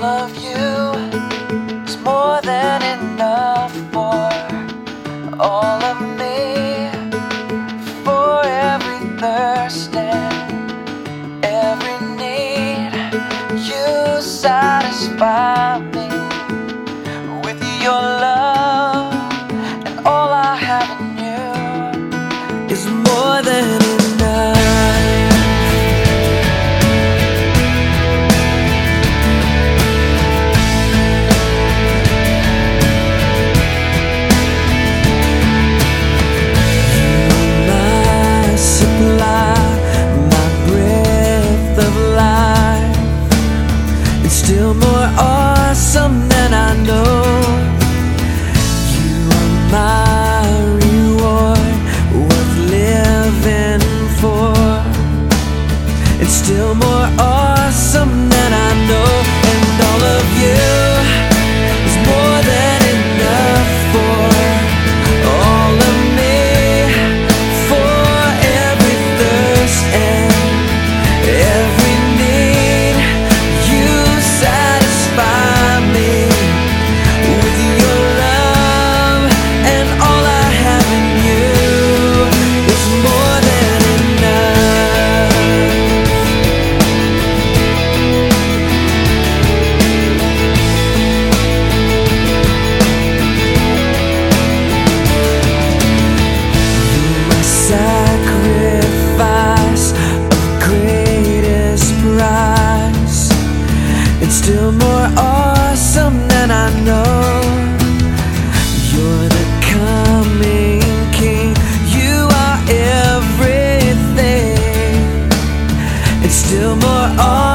all of you is more than enough for all of me, for every thirst and every need. You satisfy me with your love, and all I have in you is more than enough. Still more awesome than I know. You are my reward, worth living for. It's still more awesome than I know. And all of you is more than enough for all of me, for every thirst and every need. You satisfy me with your love, and all I have in you is more than enough. You're my sacrifice of greatest price. It's still more awesome than I know. You're the coming King. You are everything. It's still more awesome